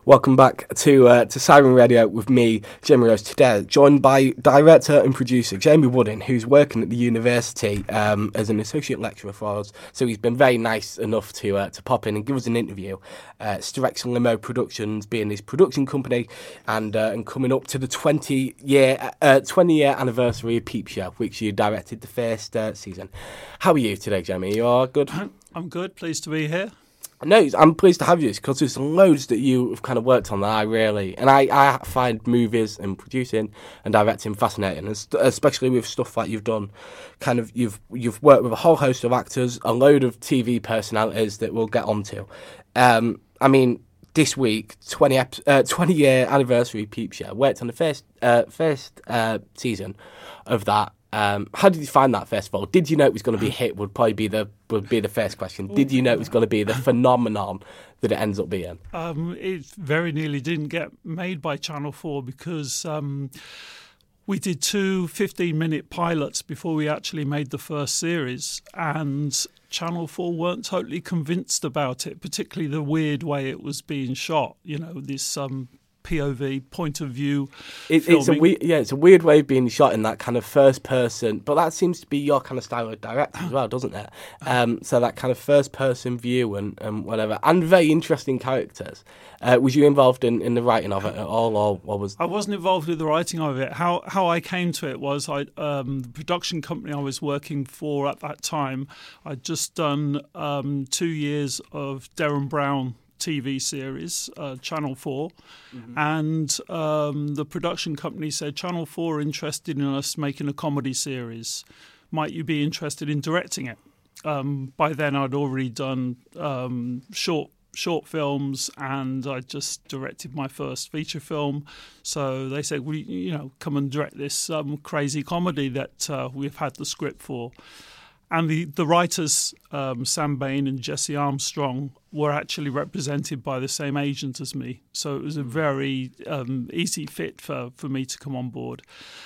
Welcome back to Siren Radio with me, Jamie Rose, today, joined by director and producer Jamie Woodin, who's working at the university as an associate lecturer for us. So he's been very nice enough to pop in and give us an interview. Sterex and Limo Productions being his production company, and coming up to the 20-year anniversary of Peep Show, which you directed the first season. How are you today, Jamie? You are good? I'm good. Pleased to be here. No, I'm pleased to have you because there's loads that you have kind of worked on that I find movies and producing and directing fascinating, especially with stuff like you've done. Kind of you've worked with a whole host of actors, a load of TV personalities that we'll get onto. I mean, this week, 20-year anniversary Peep Show. Worked on the first season of that. How did you find that, first of all? Did you know it was going to be a hit? Would be the first question. Did you know it was going to be the phenomenon that it ends up being? It very nearly didn't get made by Channel 4 because we did 2 15-minute pilots before we actually made the first series, and Channel 4 weren't totally convinced about it, particularly the weird way it was being shot. You know, this POV, point of view. It's a weird way of being shot in that kind of first person, but that seems to be your kind of style of directing as well, doesn't it? So that kind of first person view and whatever, and very interesting characters. Was you involved in the writing of it at all, or what was? I wasn't involved with the writing of it. How I came to it was the production company I was working for at that time. I'd just done 2 years of Derren Brown TV series, Channel 4, and the production company said, Channel 4 are interested in us making a comedy series. Might you be interested in directing it? By then I'd already done short films, and I just directed my first feature film. So they said, come and direct this crazy comedy that we've had the script for. And the writers, Sam Bain and Jesse Armstrong, were actually represented by the same agent as me. So it was a very easy fit for me to come on board.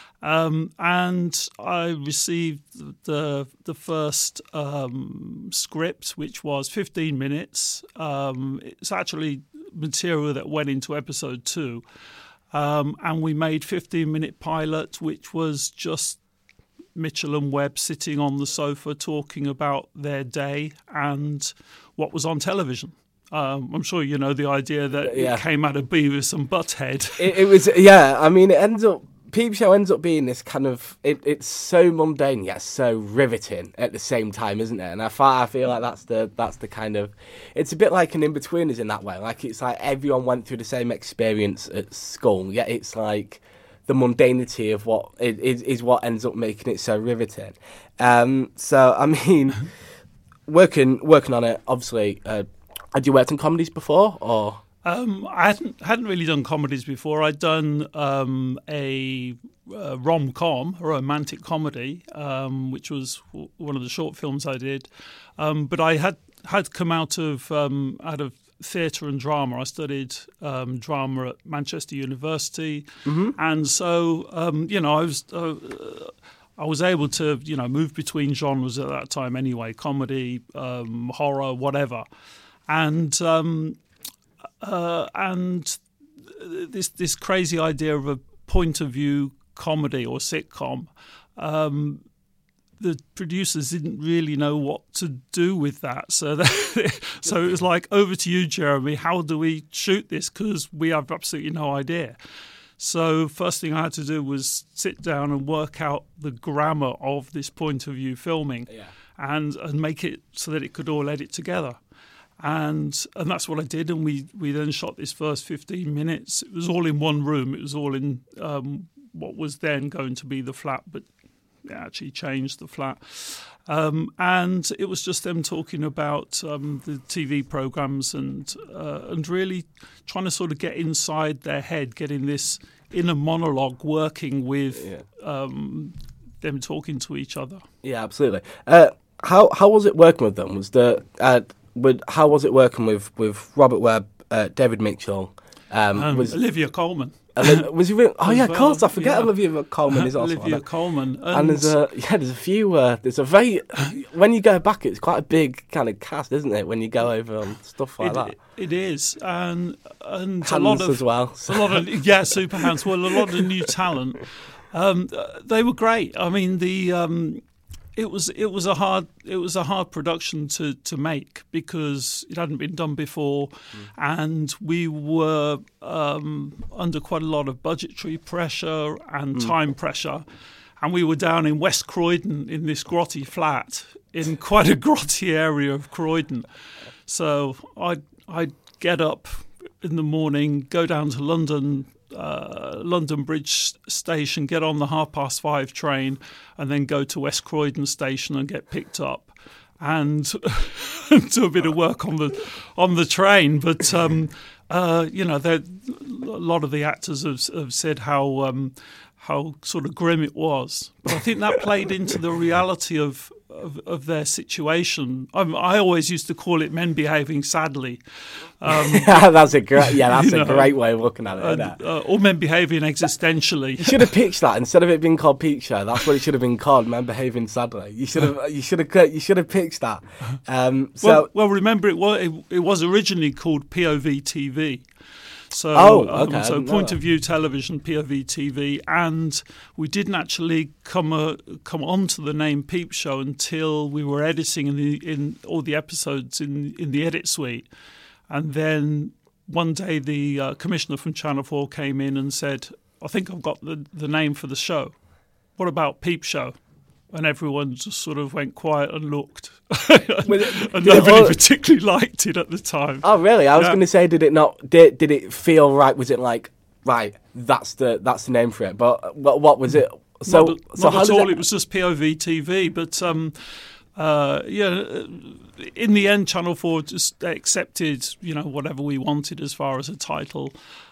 And I received the first script, which was 15 minutes. It's actually material that went into episode 2. And we made 15-minute pilot, which was just Mitchell and Webb sitting on the sofa talking about their day and what was on television. I'm sure you know the idea that it came out of Beavis and Butthead. It was, yeah. I mean, Peep Show ends up being this kind of, it's so mundane yet so riveting at the same time, isn't it? And I feel like that's the kind of, it's a bit like an in-betweeners in that way. Like, it's like everyone went through the same experience at school, yet it's like the mundanity of what is what ends up making it so riveting. So, I mean, working on it, obviously, had you worked on comedies before, or? I hadn't really done comedies before. I'd done a rom-com, a romantic comedy, which was one of the short films I did. But I had come out of theatre and drama. I studied drama at Manchester University, and so I was able to move between genres at that time anyway, comedy, horror, whatever, and this crazy idea of a point of view comedy or sitcom. The producers didn't really know what to do with that. So it was like, over to you, Jeremy. How do we shoot this? Because we have absolutely no idea. So first thing I had to do was sit down and work out the grammar of this point of view filming and make it so that it could all edit together. And that's what I did. And we then shot this first 15 minutes. It was all in one room. It was all in what was then going to be the flat, but it actually changed the flat. And it was just them talking about the TV programs and really trying to sort of get inside their head, getting this inner monologue working with them talking to each other. Yeah, absolutely. How was it working with them? How was it working with Robert Webb, David Mitchell? Olivia Colman. Was he? Oh yeah, of course. I forget yeah. Olivia Colman is also Olivia on it. Colman. And there's a few. There's a very when you go back, it's quite a big kind of cast, isn't it? When you go over on stuff like that. It is, and Hands a lot of as well. a lot of super hands. Well, a lot of new talent. They were great. I mean, it was a hard production to make because it hadn't been done before, and we were under quite a lot of budgetary pressure and time pressure, and we were down in West Croydon in this grotty flat in quite a grotty area of Croydon. So I'd get up in the morning, go down to London Bridge Station, get on the 5:30 train, and then go to West Croydon Station and get picked up, and do a bit of work on the train. But a lot of the actors have said how sort of grim it was. But I think that played into the reality of their situation. I always used to call it men behaving sadly. That's a great way of looking at it. Or men behaving existentially. You should have pitched that instead of it being called Peep Show. That's what it should have been called, Men Behaving Sadly. You should have pitched that. Well, remember it was originally called POV TV. So, so point of view television, POV TV, and we didn't actually come onto the name Peep Show until we were editing in all the episodes in the edit suite, and then one day the commissioner from Channel 4 came in and said, "I think I've got the name for the show. What about Peep Show?" And everyone just sort of went quiet and looked. And nobody particularly liked it at the time. Oh, really? I was going to say, did it feel right? Was it like, right, that's the name for it? But what was it? Not at all. It was just POV TV. But in the end, Channel 4 just accepted, whatever we wanted as far as a title,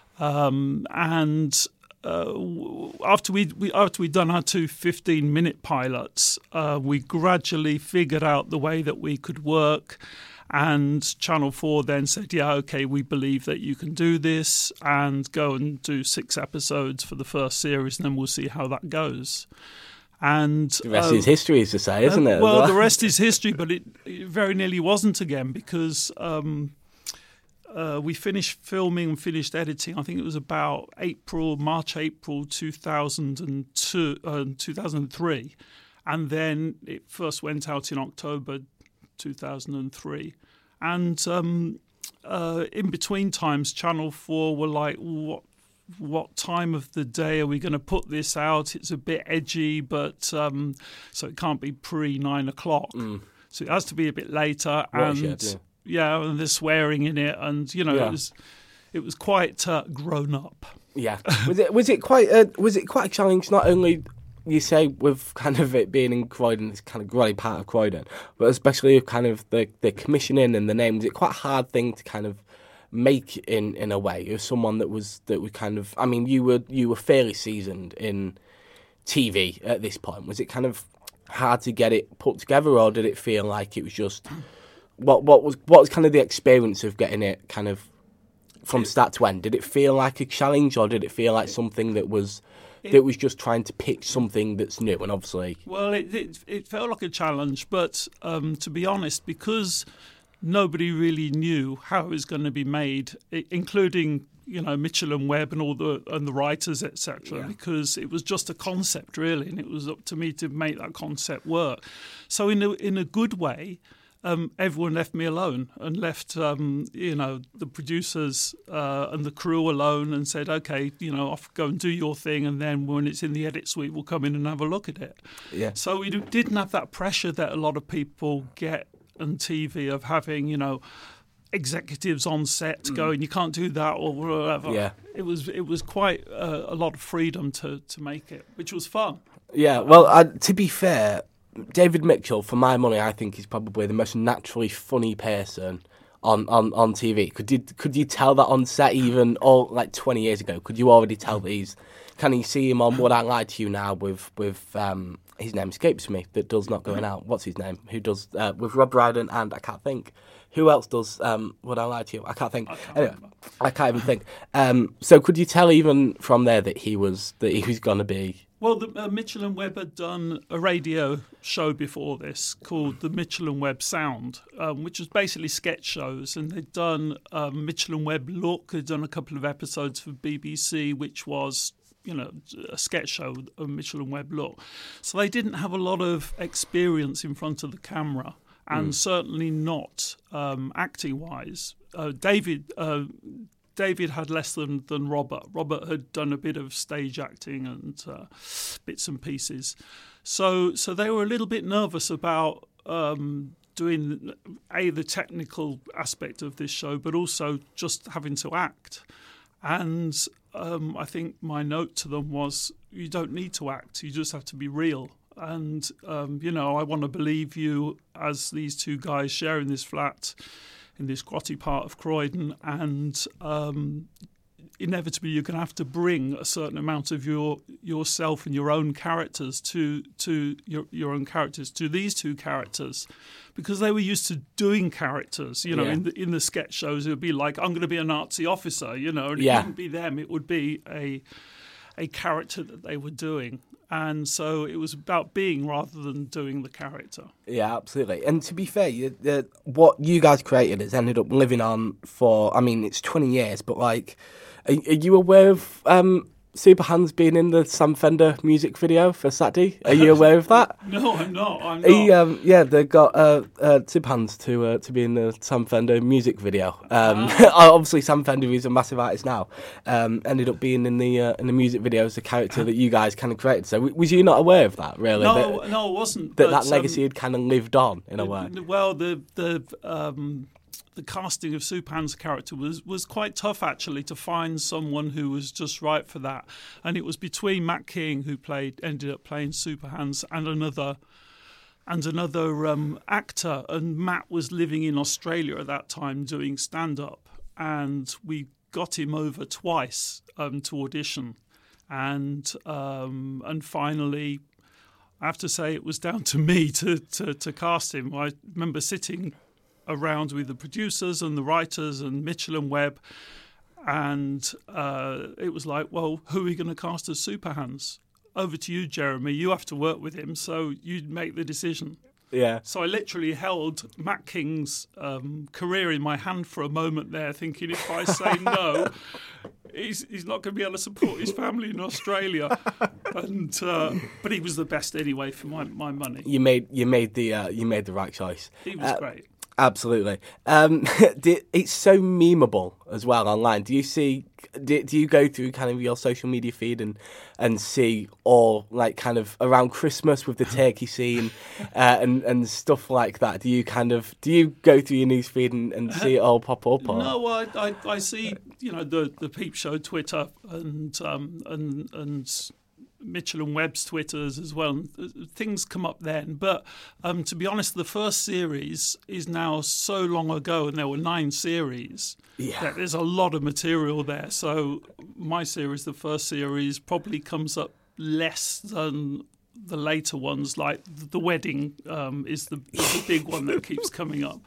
and. After we'd done our 2 15-minute pilots, we gradually figured out the way that we could work, and Channel 4 then said, "Yeah, okay, we believe that you can do this, and go and do 6 episodes for the first series, and then we'll see how that goes." And the rest is history, as to say, isn't it? Well, the rest is history, but it very nearly wasn't again because. We finished filming and finished editing. I think it was about March, April 2003. And then it first went out in October 2003. And in between times, Channel 4 were like, what time of the day are we going to put this out? It's a bit edgy, but so it can't be pre-9 o'clock. So it has to be a bit later. And there's swearing in it, and it was quite grown up. Yeah, was it quite a challenge? Not only you say with kind of it being in Croydon, it's kind of growing part of Croydon, but especially with kind of the commissioning and the name. Was it quite a hard thing to kind of make in a way? As someone that was kind of, I mean, you were fairly seasoned in TV at this point. Was it kind of hard to get it put together, or did it feel like it was just? What was kind of the experience of getting it kind of from start to end? Did it feel like a challenge, or did it feel like something that was just trying to pick something that's new? And obviously, well, it felt like a challenge, but to be honest, because nobody really knew how it was going to be made, including Mitchell and Webb and the writers, etc. Yeah. Because it was just a concept really, and it was up to me to make that concept work. So in a good way. Everyone left me alone and left, the producers and the crew alone and said, okay, off, go and do your thing. And then when it's in the edit suite, we'll come in and have a look at it. Yeah. So we didn't have that pressure that a lot of people get on TV of having, executives on set going, you can't do that or whatever. Yeah. It was quite a lot of freedom to make it, which was fun. Yeah. Well, to be fair, David Mitchell, for my money, I think he's probably the most naturally funny person on TV. Could you tell that on set even, or like 20 years ago? Could you already tell that he's? Can you see him on Would I Lie to You now with his name escapes me, that does Not Going Out. What's his name? Who does with Rob Brydon and I can't think Who else does Would I Lie to You? I can't think. Anyway, remember. I can't even think. So could you tell even from there that he was going to be? Well, Mitchell and Webb had done a radio show before this called the Mitchell and Webb Sound, which was basically sketch shows. And they'd done Mitchell and Webb Look. They'd done a couple of episodes for BBC, which was, a sketch show of Mitchell and Webb Look. So they didn't have a lot of experience in front of the camera, and certainly not acting-wise. David had less than Robert. Robert had done a bit of stage acting and bits and pieces. So they were a little bit nervous about doing, the technical aspect of this show, but also just having to act. And I think my note to them was, you don't need to act, you just have to be real. And, I want to believe you as these two guys sharing this flat in this grotty part of Croydon, and inevitably you're going to have to bring a certain amount of yourself and your own characters to your own characters, to these two characters, because they were used to doing characters. In the sketch shows, it would be like, I'm going to be a Nazi officer, and it wouldn't be them. It would be a character that they were doing. And so it was about being rather than doing the character. Yeah, absolutely. And to be fair, what you guys created has ended up living on for, it's 20 years, but are you aware of Superhands being in the Sam Fender music video for Saturday? Are you aware of that? No, I'm not. They got Superhands to be in the Sam Fender music video. Obviously, Sam Fender is a massive artist now. Ended up being in the music video as the character that you guys kind of created. So was you not aware of that? Really? No, I wasn't. That legacy had kind of lived on in a way. Well, the casting of Superhands' character was quite tough, actually, to find someone who was just right for that. And it was between Matt King, who ended up playing Superhands, and another actor. And Matt was living in Australia at that time doing stand-up. And we got him over twice to audition. And finally, I have to say it was down to me to cast him. I remember sitting around with the producers and the writers and Mitchell and Webb, and it was like, well, who are we going to cast as Superhands? Over to you, Jeremy. You have to work with him, so you make the decision. Yeah. So I literally held Matt King's career in my hand for a moment there, thinking if I say no, he's not going to be able to support his family in Australia. And but he was the best anyway for my money. You made the right choice. He was great. Absolutely. It's so memeable as well online. Do you go through kind of your social media feed and see all kind of around Christmas with the turkey scene and stuff like that? Do you go through your news feed and see it all pop up? Or? No, I see the Peep Show Twitter and Mitchell and Webb's Twitters as well. Things come up then. But to be honest, the first series is now so long ago, and there were 9 series. Yeah. There's a lot of material there. So my series, the first series, probably comes up less than the later ones, like the wedding is the big one that keeps coming up.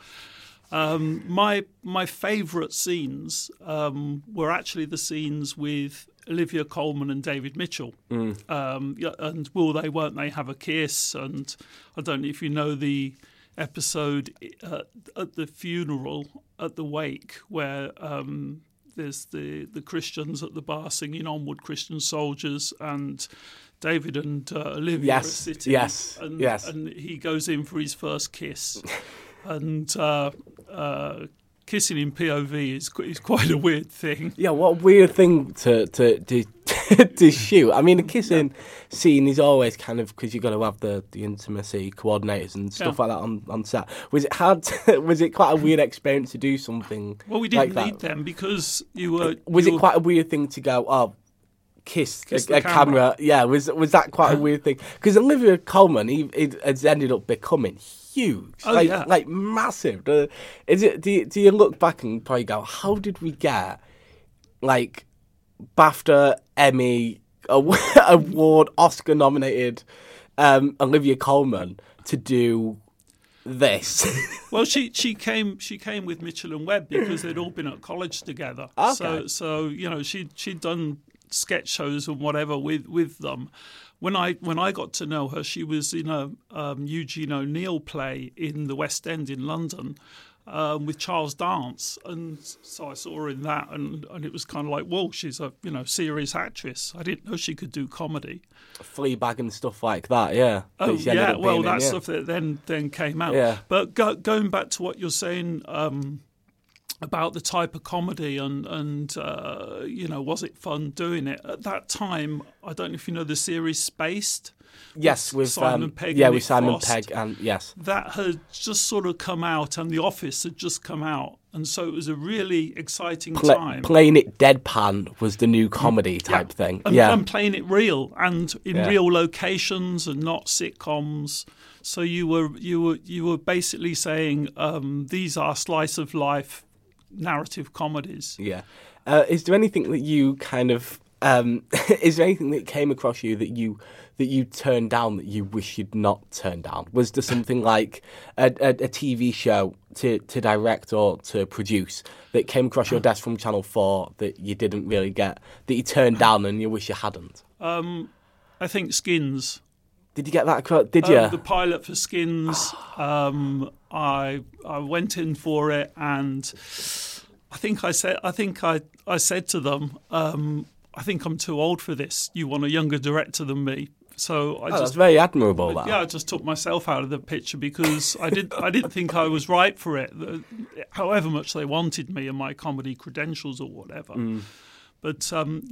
My favourite scenes were actually the scenes with Olivia Colman and David Mitchell. And will they, won't they have a kiss? And I don't know if you know the episode at the funeral, at the wake, where there's the Christians at the bar singing Onward Christian Soldiers, and David and Olivia are sitting. Yes. And he goes in for his first kiss. And kissing in POV is quite a weird thing. Yeah, what a weird thing to to shoot. I mean, the kissing scene is always kind of, because you've got to have the intimacy coordinators and stuff like that on set. Was it hard? Was it quite a weird experience to do something? Well, we didn't need them because you were. Was it quite a weird thing to go? Oh, kiss a camera. Yeah, was that quite a weird thing? Because Olivia Colman, he has ended up becoming huge, like massive. Do you look back and probably go, how did we get like BAFTA, Emmy, award, Oscar nominated Olivia Colman to do this. Well, she came with Mitchell and Webb because they'd all been at college together. Okay. So she'd done sketch shows and whatever with them. When I got to know her, she was in a Eugene O'Neill play in the West End in London with Charles Dance, and so I saw her in that, and it was kind of like, whoa, she's a serious actress. I didn't know she could do comedy. Fleabag and stuff like that, yeah. Oh yeah, well that stuff that then came out. Yeah. But going back to what you're saying. About the type of comedy and was it fun doing it at that time? I don't know if you know the series Spaced. Yes, with Simon Pegg. Yeah, and with Nick Simon Frost. Pegg, and yes, That had just sort of come out, and The Office had just come out, and so it was a really exciting time. Playing it deadpan was the new comedy type thing. And playing it real and in real locations and not sitcoms. So you were basically saying these are slice of life narrative comedies. Yeah. Is there anything that you kind of is there anything that came across you that you turned down that you wish you'd not turned down? Was there something like a TV show to direct or to produce that came across your desk from Channel 4 that you didn't really get, that you turned down and you wish you hadn't? I think Skins. Did you get that across? Did you? The pilot for Skins. I went in for it, and I think I said to them, I think I'm too old for this. You want a younger director than me. So that's very admirable. That. Yeah, I just took myself out of the picture because I didn't think I was right for it. However much they wanted me and my comedy credentials or whatever. But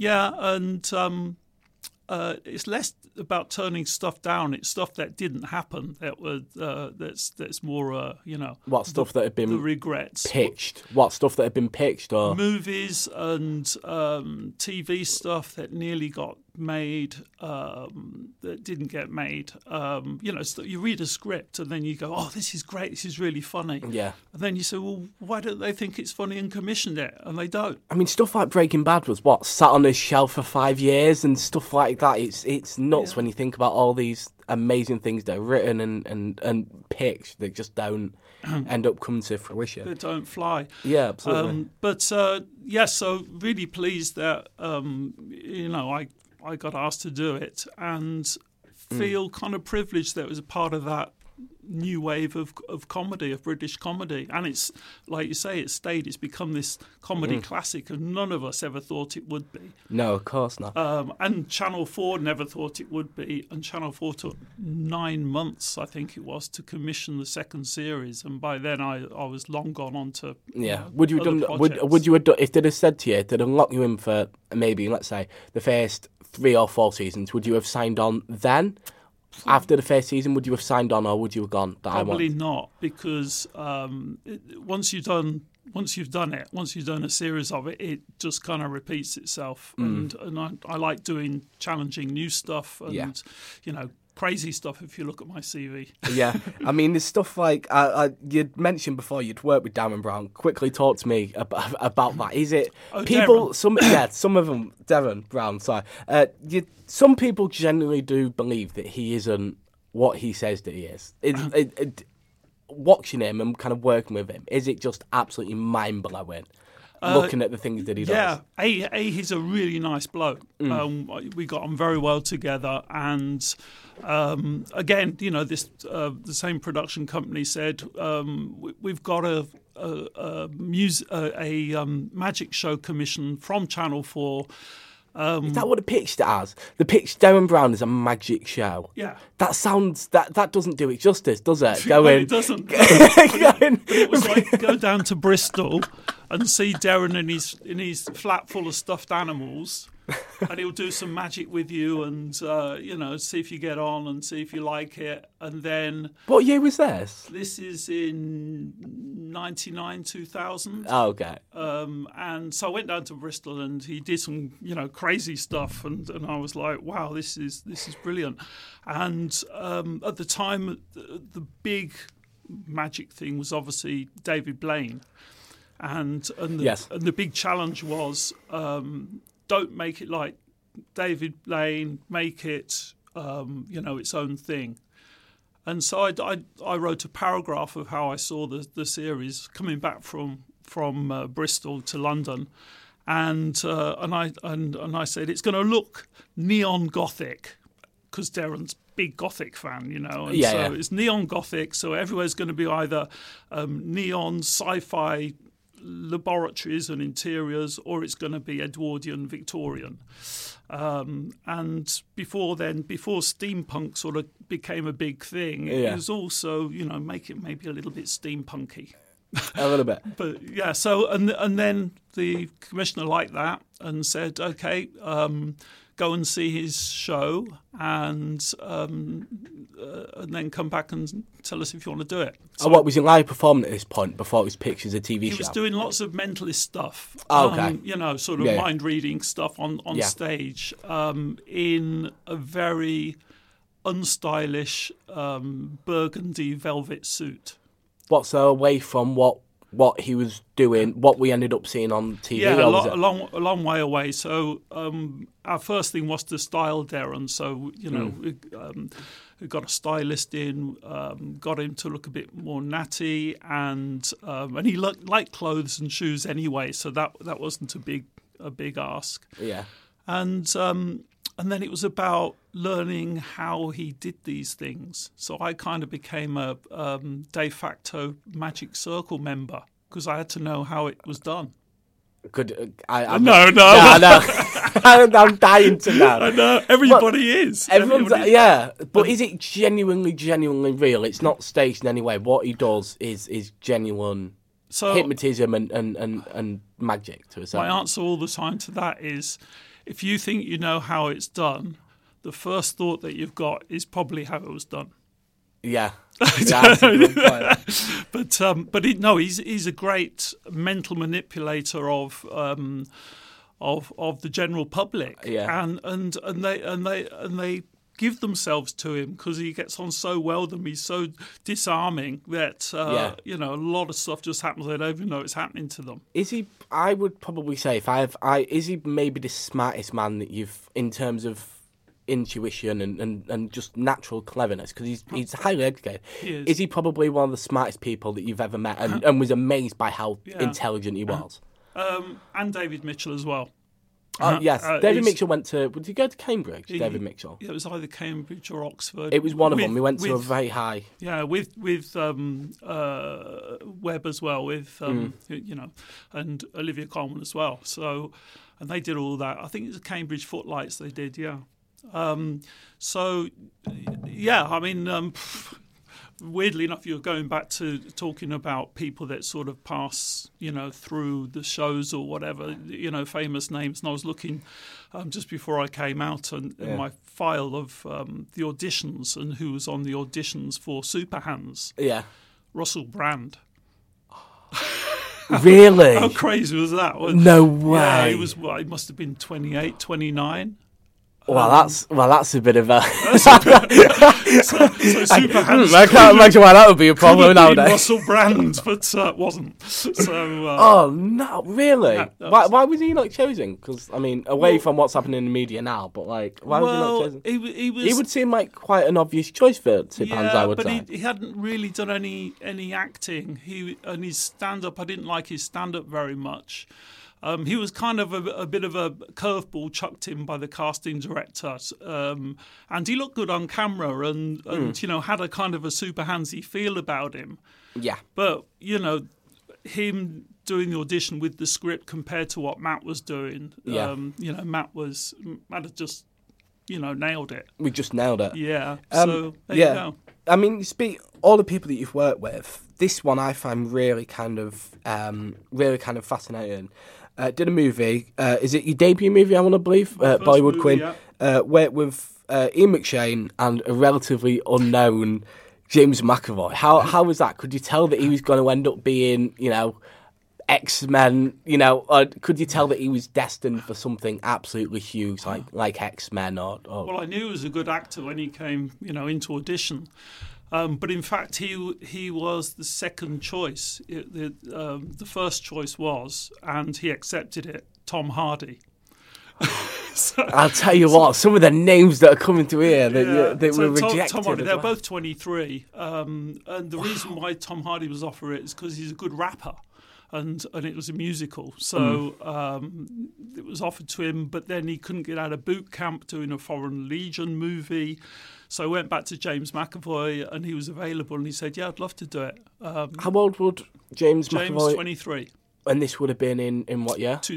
it's less about turning stuff down. It's stuff that didn't happen that was that's more what stuff that had been the regrets pitched. What stuff that had been pitched, or movies and TV stuff that nearly got made that didn't get made. So you read a script and then you go, oh, this is great, this is really funny. Yeah. And then you say, well, why don't they think it's funny and commissioned it? And they don't. I mean, stuff like Breaking Bad was sat on a shelf for 5 years and stuff like that. It's nuts when you think about all these amazing things that are written and pitched that just don't end up coming to fruition. They don't fly. Yeah, absolutely. So really pleased that I got asked to do it and feel kind of privileged that it was a part of that new wave of comedy, of British comedy. And it's, like you say, it's become this comedy classic, and none of us ever thought it would be. No, of course not. And Channel 4 never thought it would be, and Channel 4 took 9 months, I think it was, to commission the second series, and by then I was long gone on to Would you have done? Would you have done, if they'd have said to you, they'd unlock you in for maybe, let's say, the first 3 or 4 seasons, would you have signed on then? After the first season, would you have signed on, or would you have gone? Probably not, because once you've done it, once you've done a series of it, it just kind of repeats itself. And I like doing challenging new stuff and crazy stuff. If you look at my CV, yeah, I mean, there's stuff like you'd mentioned before you'd worked with Darren Brown. Quickly talk to me about that. Is it people? Darren. Some of them, Darren Brown. Sorry, some people generally do believe that he isn't what he says that he is. Watching him and kind of working with him, is it just absolutely mind blowing? Looking at the things that he does. Yeah, he's a really nice bloke. We got on very well together, and again, the same production company said we've got a magic show commission from Channel 4. Is that what the pitched it as? The pitch Darren Brown is a magic show. Yeah. That sounds that doesn't do it justice, does it? It doesn't. But it was like go down to Bristol and see Darren in his flat full of stuffed animals, and he'll do some magic with you and see if you get on and see if you like it. And then what year was this? This is in 99, 2000. Oh, okay. And so I went down to Bristol and he did some crazy stuff, and I was like, wow, this is brilliant. And at the time, the big magic thing was obviously David Blaine, and the big challenge was don't make it like David Blaine, make it its own thing. And so I wrote a paragraph of how I saw the series coming back from Bristol to London, and I said it's going to look neon gothic because Darren's big gothic fan, you know, and it's neon gothic. So everywhere's going to be either neon sci-fi laboratories and interiors, or it's going to be Edwardian Victorian. And before steampunk sort of became a big thing, it was also, you know, make it maybe a little bit steampunky. A little bit. But yeah, so and then the commissioner liked that and said, okay, go and see his show and then come back and tell us if you want to do it. So, what was it live performing at this point before it was pitched as a TV show? He was doing lots of mentalist stuff. Oh, okay. You know, sort of mind reading stuff on stage in a very unstylish burgundy velvet suit. What's away from what he was doing, what we ended up seeing on TV? Yeah, a long way away. So our first thing was to style Darren. So, you know, we got a stylist in, got him to look a bit more natty, and he liked clothes and shoes anyway, so that wasn't a big ask. Yeah. And then it was about learning how he did these things. So I kind of became a de facto Magic Circle member because I had to know how it was done. I'm no. I'm dying to know. I know. Everybody is. But is it genuinely real? It's not staged in any way. What he does is genuine hypnotism and magic to a certain. My answer all the time to that is, if you think you know how it's done, the first thought that you've got is probably how it was done. Yeah. That's a good point. But he's a great mental manipulator of the general public. Yeah. And they give themselves to him because he gets on so well with them. He's so disarming that you know, a lot of stuff just happens. They don't even know it's happening to them. Is he? I would probably say is he maybe the smartest man that you've, in terms of intuition and just natural cleverness, because he's highly educated. Is he probably one of the smartest people that you've ever met, and was amazed by how intelligent he was? And David Mitchell as well. Yes, David Mitchell went to. Did he go to Cambridge? David Mitchell. It was either Cambridge or Oxford. It was one of them. We went to a very high. Yeah, with Webb as well, with you know, and Olivia Colman as well. So, and they did all that. I think it was Cambridge Footlights they did. Yeah. So, yeah. I mean. Weirdly enough, you're going back to talking about people that sort of pass, you know, through the shows or whatever, you know, famous names. And I was looking just before I came out in my file of the auditions and who was on the auditions for Superhands. Yeah. Russell Brand. Really? How crazy was that? No way. Yeah, he must have been 28, 29. Well, that's a bit of a. So Superhands. I can't imagine why that would be a problem nowadays. Russell Brand, but wasn't. So. Oh no! Really? Yeah, why was he not chosen? Because I mean, away from what's happening in the media now, but like, why was he not chosen? He would seem like quite an obvious choice for Superhands. I would say. But he hadn't really done any acting. And his stand-up, I didn't like his stand-up very much. He was kind of a bit of a curveball chucked in by the casting director, and he looked good on camera and you know, had a kind of a Superhandsy feel about him. Yeah. But you know, him doing the audition with the script compared to what Matt was doing, you know, Matt had just, you know, nailed it. We just nailed it. Yeah. So there you go. I mean, all the people that you've worked with. This one I find really kind of fascinating. Did a movie. Is it your debut movie? I want to believe. Bollywood Queen. Yeah. With Ian McShane and a relatively unknown James McAvoy. How was that? Could you tell that he was going to end up being, you know, X-Men? You know, or could you tell that he was destined for something absolutely huge, like X-Men? Or well, I knew he was a good actor when he came, you know, into audition. But in fact, he was the second choice. The first choice was, and he accepted it, Tom Hardy. I'll tell you what, some of the names that are coming to here that were rejected. Tom Hardy, they're both 23. And the reason why Tom Hardy was offered it is because he's a good rapper. And it was a musical, so it was offered to him. But then he couldn't get out of boot camp doing a Foreign Legion movie, so I went back to James McAvoy, and he was available, and he said, "Yeah, I'd love to do it." How old would James McAvoy? James, 23. And this would have been in what year?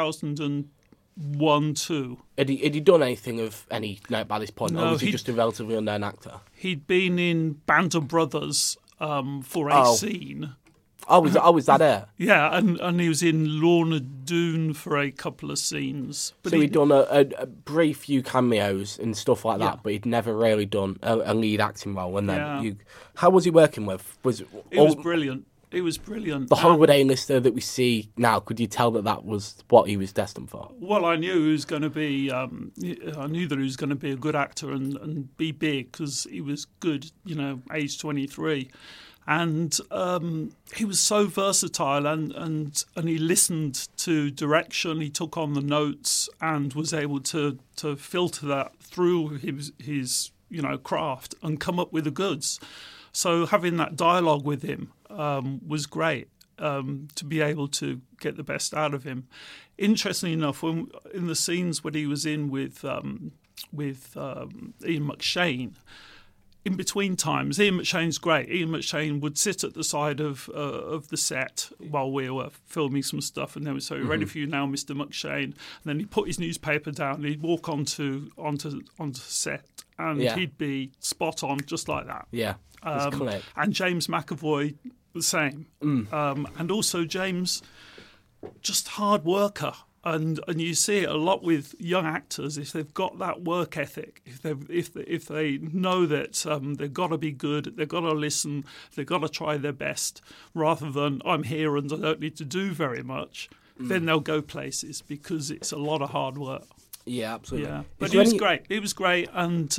2001, 2. Had he done anything of any note by this point, No, or was he just a relatively unknown actor? He'd been in Band of Brothers for a scene. Was that it? Yeah, and he was in Lorna Doone for a couple of scenes. But so he'd done a brief few cameos and stuff like that, but he'd never really done a lead acting role. And then, how was he working with? It was brilliant. It was brilliant. The Hollywood A-lister that we see now, could you tell that was what he was destined for? Well, I knew he was going to be. I knew that he was going to be a good actor and be big because he was good. Age 23. And he was so versatile, and he listened to direction. He took on the notes and was able to filter that through his craft and come up with the goods. So having that dialogue with him was great, to be able to get the best out of him. Interestingly enough, in the scenes when he was in with Ian McShane. In between times, Ian McShane's great. Ian McShane would sit at the side of the set while we were filming some stuff, and then we'd say, "Ready for you now, Mr. McShane." And then he'd put his newspaper down, and he'd walk onto set, and he'd be spot on, just like that. Yeah, it's correct. And James McAvoy, the same. And also James, just hard worker. And you see it a lot with young actors. If they've got that work ethic, if they know that they've got to be good, they've got to listen, they've got to try their best, rather than I'm here and I don't need to do very much, then they'll go places because it's a lot of hard work. Yeah, absolutely. Yeah, but he was great. He was great, and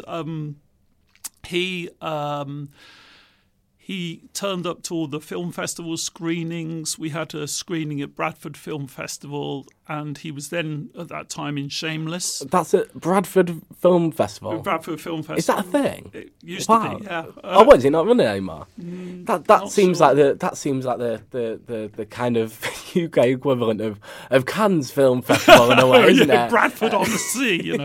he turned up to all the film festival screenings. We had a screening at Bradford Film Festival, and he was then, at that time, in Shameless. That's at Bradford Film Festival? Bradford Film Festival. Is that a thing? It used to be, yeah. Is it not running anymore? That seems like the kind of UK equivalent of Cannes Film Festival in a way, isn't it? Bradford on the sea,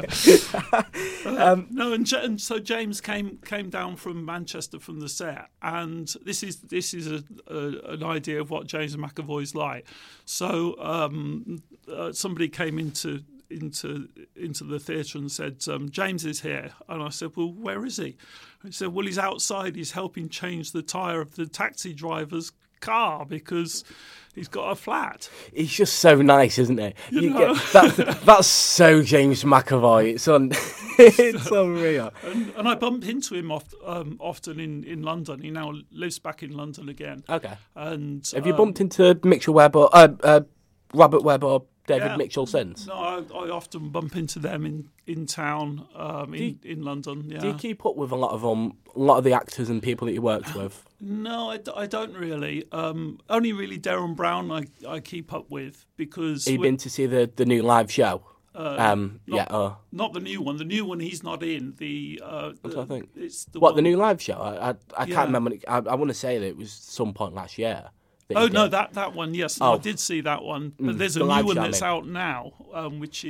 No, and so James came down from Manchester from the set, and this is an idea of what James McAvoy's like. So somebody came into the theatre and said, "James is here," and I said, "Well, where is he?" He said, "Well, he's outside. He's helping change the tyre of the taxi driver's car because he's got a flat." He's just so nice, isn't he? That's so James McAvoy. It's unreal. And I bump into him often in London. He now lives back in London again. Okay. And have you bumped into Mitchell Webb or Robert Webb or David Mitchell since? No, I often bump into them in town in London. Yeah. Do you keep up with a lot of the actors and people that you worked with? No, I don't really. Only really Darren Brown I keep up with because. Have you been to see the new live show? Not the new one. The new one he's not in. I think it's the new live show. I can't remember. I want to say that it was some point last year. Oh no, that one. Yes, I did see that one. But there's a new one that's out now, which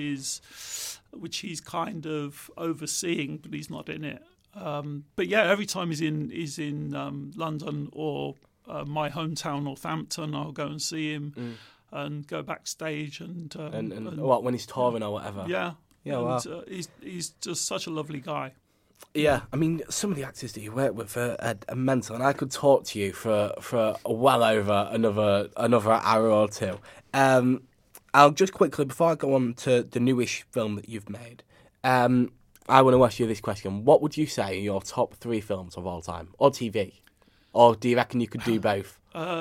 he's kind of overseeing, but he's not in it. But yeah, every time he's in London or my hometown Northampton, I'll go and see him and go backstage and what, when he's touring or whatever. Yeah. Wow. He's just such a lovely guy. Yeah, I mean, some of the actors that you work with are mental, and I could talk to you for well over another hour or two. I'll just quickly, before I go on to the newish film that you've made, I want to ask you this question. What would you say are your top 3 films of all time, or TV? Or do you reckon you could do both?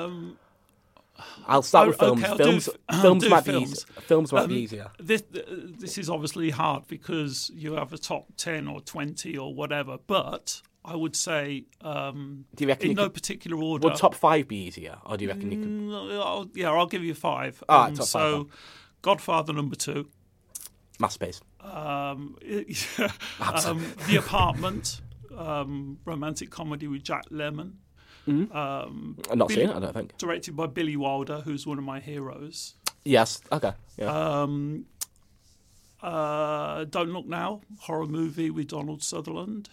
I'll start with films. Okay, films might be easier. Films might be easier. This is obviously hard because you have a top 10 or 20 or whatever, but I would say do you reckon in no particular order. Would top 5 be easier, or do you reckon you could? I'll give you 5. All right, top 5. So, Godfather number 2. Masterpiece. The Apartment, romantic comedy with Jack Lemmon. I've not seen it, I don't think. Directed by Billy Wilder, who's one of my heroes. Yes, okay. Yeah. Don't Look Now, horror movie with Donald Sutherland.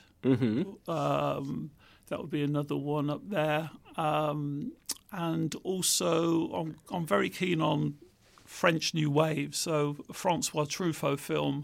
That would be another one up there. And also, I'm very keen on French New Wave, so a Francois Truffaut film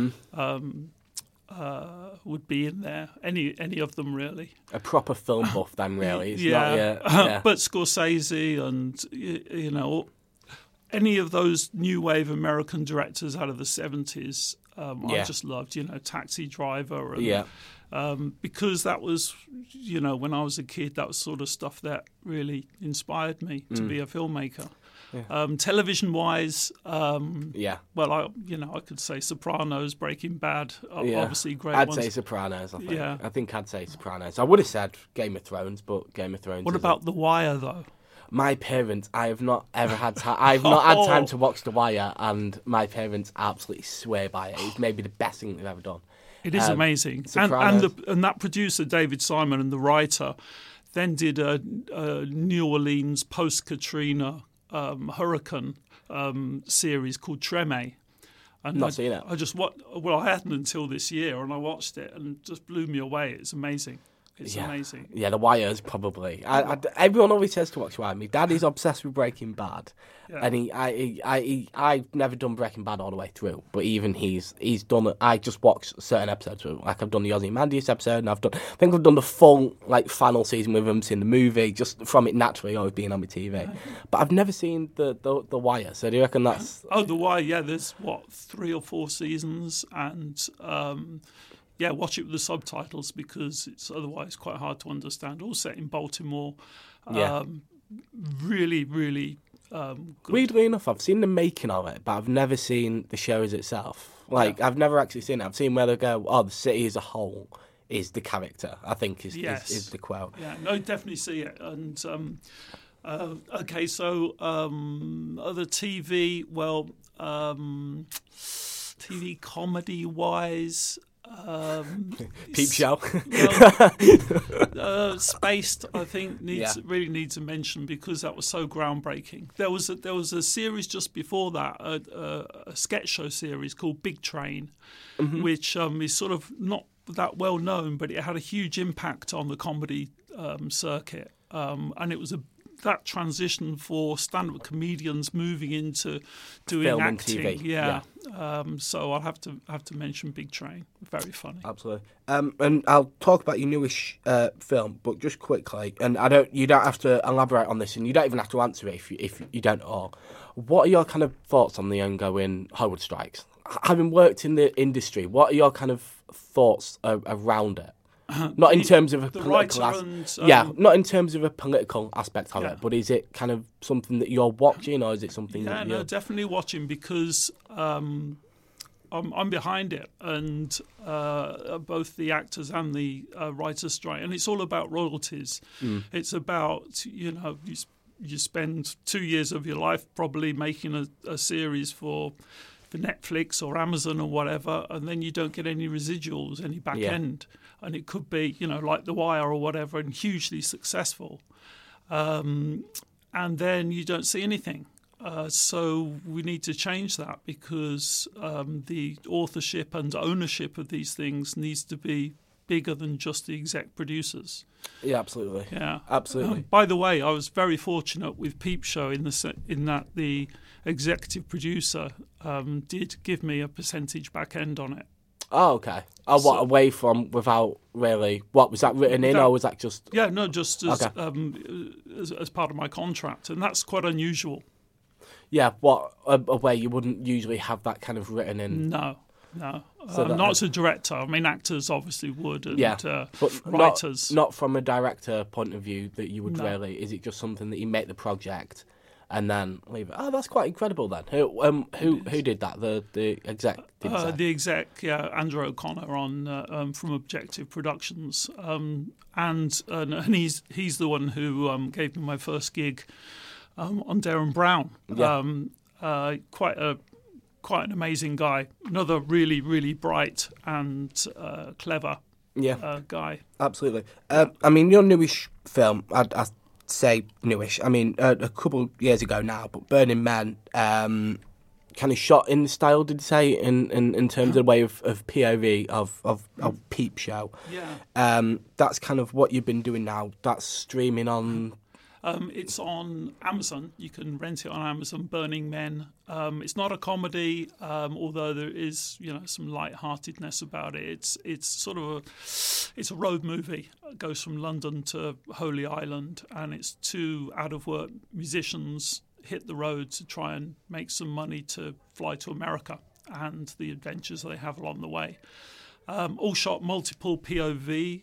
would be in there. Any of them, really. A proper film buff, then, really. It's yeah. Not, yeah. But Scorsese and, you know, any of those New Wave American directors out of the 70s, I just loved, you know, Taxi Driver. And, because that was, you know, when I was a kid, that was sort of stuff that really inspired me to be a filmmaker. Yeah. Television-wise, well, I could say Sopranos, Breaking Bad, obviously great ones. I'd say Sopranos, I think. Yeah. I think I'd say Sopranos. I would have said Game of Thrones, but Game of Thrones. What about The Wire, though? My parents, I have not ever had time. I've not had time to watch The Wire, and my parents absolutely swear by it. It's maybe the best thing they've ever done. It is amazing. And that producer, David Simon, and the writer then did a New Orleans post-Katrina hurricane series called Treme. And not seen it. I hadn't until this year, and I watched it, and it just blew me away. It's amazing. It's amazing. Yeah, The Wire is probably. Everyone always says to watch Wire. My dad is obsessed with Breaking Bad, and I've never done Breaking Bad all the way through. But even he's done it. I just watched certain episodes. Like I've done the Ozymandias episode, and I think I've done the full final season with him, seen the movie, just from it naturally always being on my TV. But I've never seen the Wire. So do you reckon that's? Oh, The Wire. Yeah, there's 3 or 4 seasons, and. Watch it with the subtitles because it's otherwise quite hard to understand. All set in Baltimore. Really, really good. Weirdly enough, I've seen the making of it, but I've never seen the shows itself. I've never actually seen it. I've seen where they go, the city as a whole is the character, I think is the quote. Yeah, no, definitely see it. And okay, so other TV, TV comedy-wise... Peep Show. Spaced, I think, really needs a mention because that was so groundbreaking. There was a series just before that, a sketch show series called Big Train, which is sort of not that well known, but it had a huge impact on the comedy circuit, and it was that transition for stand-up comedians moving into doing film acting. And TV. So I'll have to mention Big Train. Very funny. Absolutely. And I'll talk about your newish film, but just quickly, and you don't have to elaborate on this, and you don't even have to answer it if you don't know. What are your kind of thoughts on the ongoing Hollywood strikes? Having worked in the industry, what are your kind of thoughts around it? Not in terms of a political not in terms of a political aspect of it, but is it kind of something that you're watching, or is it something that you're... definitely watching because I'm behind it, and both the actors and the writers strike, and it's all about royalties. It's about, you spend 2 years of your life probably making a series for Netflix or Amazon or whatever, and then you don't get any residuals, any back end. And it could be, like The Wire or whatever, and hugely successful. And then you don't see anything. So we need to change that because the authorship and ownership of these things needs to be bigger than just the exec producers. Yeah, absolutely. Yeah, absolutely. By the way, I was very fortunate with Peep Show in that the executive producer did give me a percentage back end on it. Oh, okay. What, away from, without really, what, was that written in, or was that just... Yeah, no, just as part of my contract, and that's quite unusual. Yeah, what, a way you wouldn't usually have that kind of written in? No. So not as a director. I mean, actors obviously would, and but writers. Not from a director point of view that you would really, is it just something that you make the project and then leave it? Oh, that's quite incredible then. Who did that? The exec did that? The exec, Andrew O'Connor on from Objective Productions, and he's the one who gave me my first gig on Derren Brown. Yeah. Quite a quite an amazing guy. Another really, really bright and clever guy. Absolutely. I mean, your newish film, I'd say newish. I mean, a couple years ago now, but Burning Men, kind of shot in the style, did you say, in terms of the way of POV, of Peep Show. Yeah. That's kind of what you've been doing now. That's streaming on... It's on Amazon. You can rent it on Amazon, Burning Men. It's not a comedy, although there is, some light-heartedness about it. It's sort of a road movie. It goes from London to Holy Island, and it's two out-of-work musicians hit the road to try and make some money to fly to America and the adventures they have along the way. All shot multiple POV,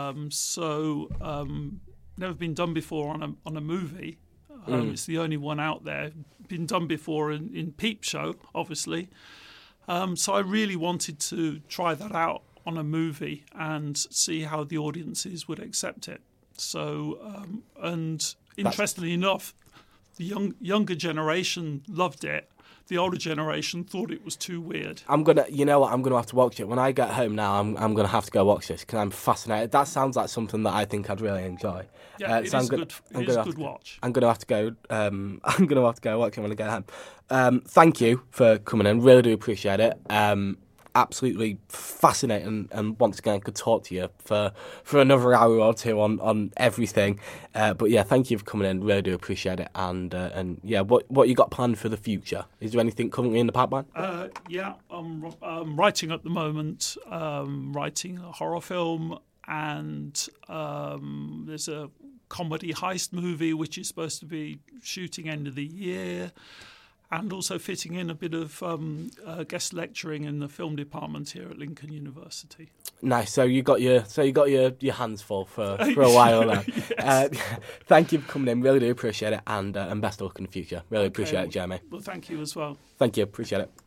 never been done before on a movie. It's the only one out there. Been done before in Peep Show, obviously. So I really wanted to try that out on a movie and see how the audiences would accept it. So, and interestingly enough, the younger generation loved it. The older generation thought it was too weird. I'm gonna have to watch it when I get home. Now I'm gonna have to go watch this because I'm fascinated. That sounds like something that I think I'd really enjoy. Yeah, it's a good watch. I'm gonna have to go. I'm gonna have to go watch it when I get home. Thank you for coming in. Really do appreciate it. Absolutely fascinating, and once again could talk to you for another hour or two on everything. But yeah, thank you for coming in. Really do appreciate it. And yeah, what you got planned for the future? Is there anything currently in the pipeline? Yeah, I'm writing at the moment. Writing a horror film, and there's a comedy heist movie which is supposed to be shooting end of the year. And also fitting in a bit of guest lecturing in the film department here at Lincoln University. Nice. So you got your hands full for a while now. Yes. Thank you for coming in. Really do appreciate it, and best of luck in the future. Really appreciate it, Jeremy. Well, thank you as well. Thank you. Appreciate it.